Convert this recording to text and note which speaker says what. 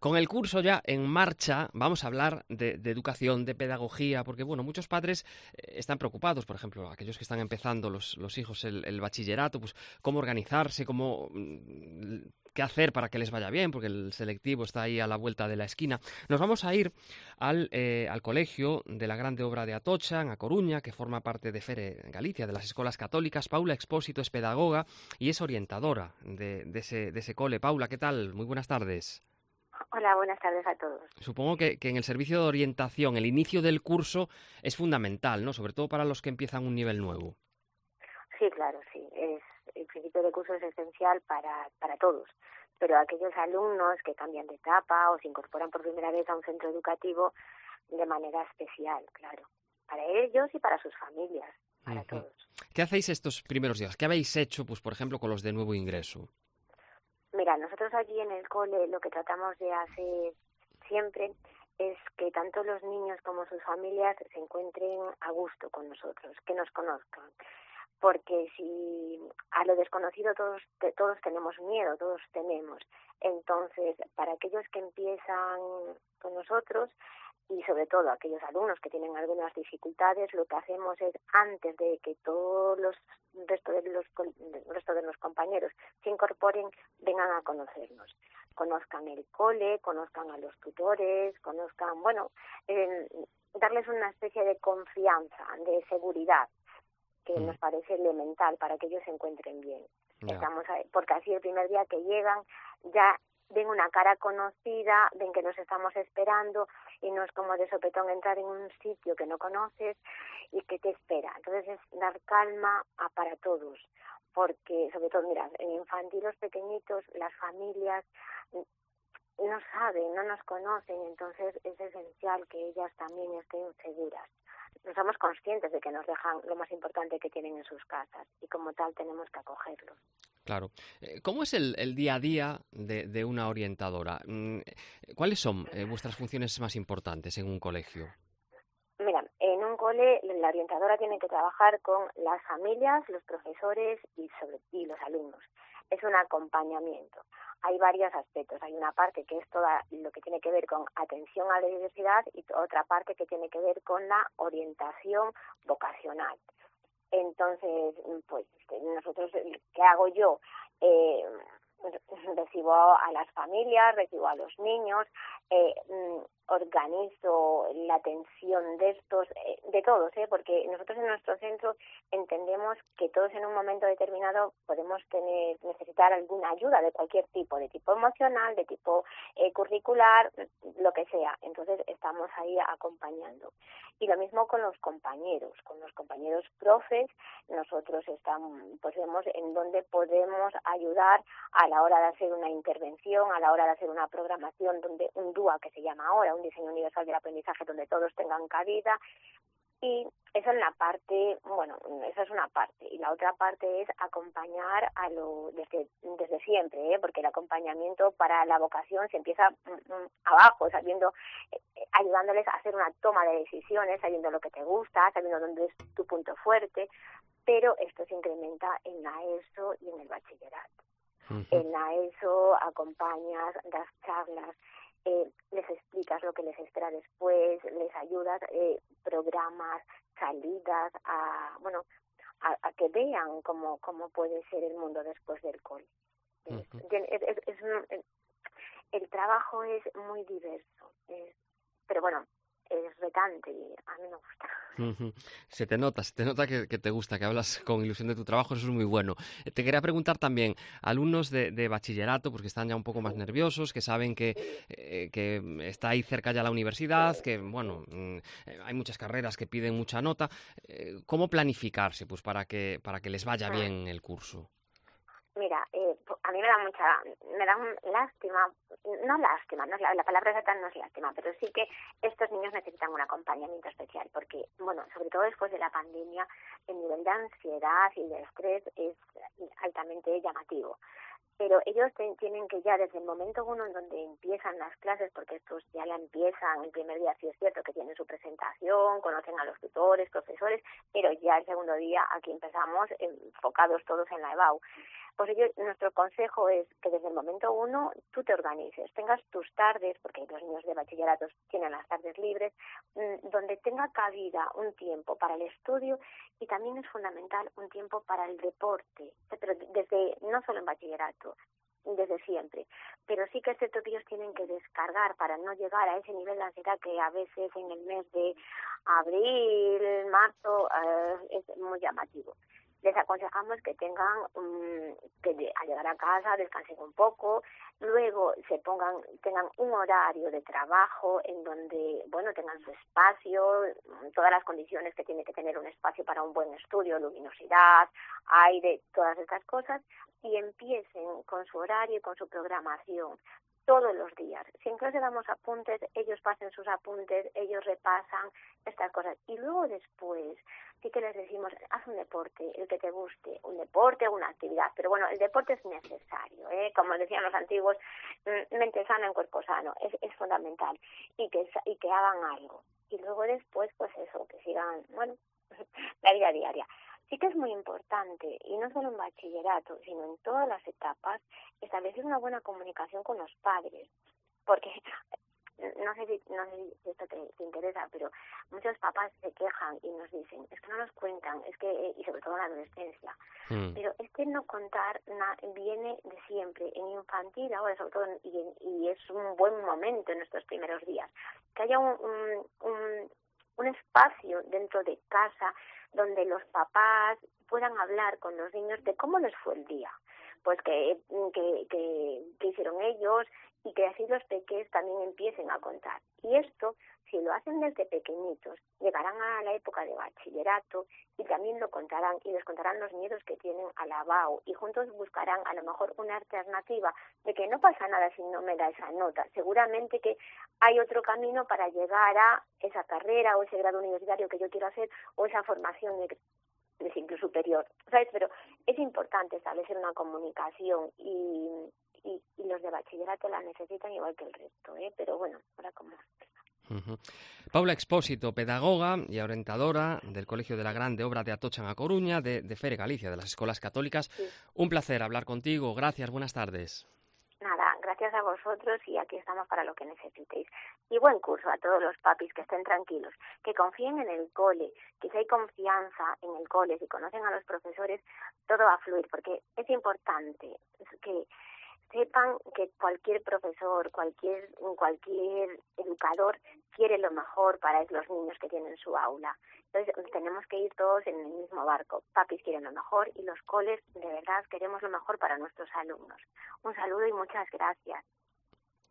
Speaker 1: Con el curso ya en marcha, vamos a hablar de educación, de pedagogía, porque bueno, muchos padres están preocupados, por ejemplo, aquellos que están empezando los hijos el bachillerato, pues cómo organizarse, qué hacer para que les vaya bien, porque el selectivo está ahí a la vuelta de la esquina. Nos vamos a ir al colegio de la Grande Obra de Atocha, en A Coruña, que forma parte de FERE Galicia, de las escuelas católicas. Paula Expósito es pedagoga y es orientadora de ese cole. Paula, ¿qué tal? Muy buenas tardes.
Speaker 2: Hola, buenas tardes a todos.
Speaker 1: Supongo que en el servicio de orientación el inicio del curso es fundamental, ¿no? Sobre todo para los que empiezan un nivel nuevo.
Speaker 2: Sí, claro, sí. El principio de curso es esencial para todos, pero aquellos alumnos que cambian de etapa o se incorporan por primera vez a un centro educativo de manera especial, claro. Para ellos y para sus familias, para
Speaker 1: Uh-huh.
Speaker 2: todos.
Speaker 1: ¿Qué hacéis estos primeros días? ¿Qué habéis hecho, pues, por ejemplo, con los de nuevo ingreso?
Speaker 2: Mira, nosotros allí en el cole lo que tratamos de hacer siempre es que tanto los niños como sus familias se encuentren a gusto con nosotros, que nos conozcan. Porque si a lo desconocido todos tenemos miedo, todos tenemos. Entonces, para aquellos que empiezan con nosotros y sobre todo aquellos alumnos que tienen algunas dificultades, lo que hacemos es, antes de que todos los resto de los compañeros se incorporen, vengan a conocernos, conozcan el cole, conozcan a los tutores, conozcan, darles una especie de confianza, de seguridad, que nos parece elemental para que ellos se encuentren bien.
Speaker 1: Yeah.
Speaker 2: Porque así el primer día que llegan ya ven una cara conocida, ven que nos estamos esperando y no es como de sopetón entrar en un sitio que no conoces y que te espera. Entonces es dar calma para todos, porque sobre todo, mira, en infantil los pequeñitos, las familias no saben, no nos conocen, entonces es esencial que ellas también estén seguras. No somos conscientes de que nos dejan lo más importante que tienen en sus casas y como tal tenemos que acogerlos.
Speaker 1: Claro. ¿Cómo es el día a día de una orientadora? ¿Cuáles son vuestras funciones más importantes en un colegio?
Speaker 2: Mira, en un cole la orientadora tiene que trabajar con las familias, los profesores y los alumnos. Es un acompañamiento. Hay varios aspectos. Hay una parte que es toda lo que tiene que ver con atención a la diversidad y otra parte que tiene que ver con la orientación vocacional. Entonces, pues nosotros, ¿qué hago yo? Recibo a las familias, recibo a los niños, organizo la atención de estos, de todos, porque nosotros en nuestro centro entendemos que todos en un momento determinado podemos necesitar alguna ayuda de cualquier tipo, de tipo emocional, de tipo curricular, lo que sea. Entonces estamos ahí acompañando. Y lo mismo con los compañeros profes, nosotros pues vemos en dónde podemos ayudar a la hora de hacer una intervención, a la hora de hacer una programación, donde un DUA que se llama ahora, un diseño universal del aprendizaje, donde todos tengan cabida. Y esa es una parte. Y la otra parte es acompañar desde siempre, porque el acompañamiento para la vocación se empieza abajo, ayudándoles a hacer una toma de decisiones, sabiendo lo que te gusta, sabiendo dónde es tu punto fuerte, pero esto se incrementa en la ESO y en el bachillerato.
Speaker 1: Uh-huh.
Speaker 2: En la ESO acompañas, das charlas, les explicas lo que les espera después, les ayudas, programas, salidas, a que vean cómo puede ser el mundo después del cole.
Speaker 1: Uh-huh.
Speaker 2: El trabajo es muy diverso, pero bueno, es retante y a mí me gusta.
Speaker 1: Uh-huh. Se te nota que te gusta, que hablas con ilusión de tu trabajo, eso es muy bueno. Te quería preguntar también, alumnos de bachillerato, pues que están ya un poco más nerviosos, que saben que está ahí cerca ya la universidad, que bueno, hay muchas carreras que piden mucha nota. ¿Cómo planificarse pues para que les vaya bien el curso?
Speaker 2: Mira, a mí me da lástima, no lástima, no es la palabra exacta no es lástima, pero sí que estos niños necesitan un acompañamiento especial, porque, sobre todo después de la pandemia, el nivel de ansiedad y de estrés es altamente llamativo. pero ellos tienen que ya desde el momento uno en donde empiezan las clases, porque estos ya la empiezan el primer día, sí es cierto que tienen su presentación, conocen a los tutores, profesores, pero ya el segundo día aquí empezamos enfocados todos en la EBAU. Pues nuestro consejo es que desde el momento uno tú te organices, tengas tus tardes, porque los niños de bachilleratos tienen las tardes libres, donde tenga cabida un tiempo para el estudio y también es fundamental un tiempo para el deporte, pero desde no solo en bachillerato, desde siempre, pero sí que es cierto que ellos tienen que descargar para no llegar a ese nivel de ansiedad que a veces en el mes de abril, marzo es muy llamativo. Les aconsejamos que tengan que al llegar a casa descansen un poco, luego tengan un horario de trabajo en donde, bueno, tengan su espacio, todas las condiciones que tiene que tener un espacio para un buen estudio, luminosidad, aire, todas estas cosas, y empiecen con su horario y con su programación todos los días. Si en clase damos apuntes, ellos pasen sus apuntes, ellos repasan estas cosas. Y luego después sí que les decimos, haz un deporte, el que te guste, un deporte o una actividad. Pero bueno, el deporte es necesario, como decían los antiguos, mente sana en cuerpo sano, es fundamental. Y que hagan algo. Y luego después, pues eso, que sigan, bueno, la vida diaria. Sí que es muy importante, y no solo en bachillerato, sino en todas las etapas, establecer una buena comunicación con los padres, porque no sé si esto te interesa, pero muchos papás se quejan y nos dicen, es que no nos cuentan, es que, y sobre todo en la adolescencia, pero es que no contar viene de siempre, en infantil ahora sobre todo, y es un buen momento en nuestros primeros días, que haya un espacio dentro de casa donde los papás puedan hablar con los niños de cómo les fue el día, pues que hicieron ellos y que así los pequeños también empiecen a contar. Y esto, si lo hacen desde pequeñitos, llegarán a la época de bachillerato y también lo contarán y les contarán los miedos que tienen a la BAU y juntos buscarán a lo mejor una alternativa de que no pasa nada si no me da esa nota. Seguramente que hay otro camino para llegar a esa carrera o ese grado universitario que yo quiero hacer o esa formación de ciclo superior, ¿sabes? Pero es importante establecer una comunicación y los de bachillerato la necesitan igual que el resto, pero bueno, ahora como...
Speaker 1: Paula Expósito, pedagoga y orientadora del Colegio de la Grande Obra de Atocha en A Coruña, de Fere Galicia, de las Escolas Católicas. Sí. Un placer hablar contigo. Gracias, buenas tardes.
Speaker 2: Nada, gracias a vosotros y aquí estamos para lo que necesitéis. Y buen curso a todos los papis, que estén tranquilos, que confíen en el cole, que si hay confianza en el cole, si conocen a los profesores, todo va a fluir, porque es importante que sepan que cualquier profesor, cualquier educador quiere lo mejor para los niños que tienen su aula. Entonces tenemos que ir todos en el mismo barco. Papis quieren lo mejor y los coles de verdad queremos lo mejor para nuestros alumnos. Un saludo y muchas gracias.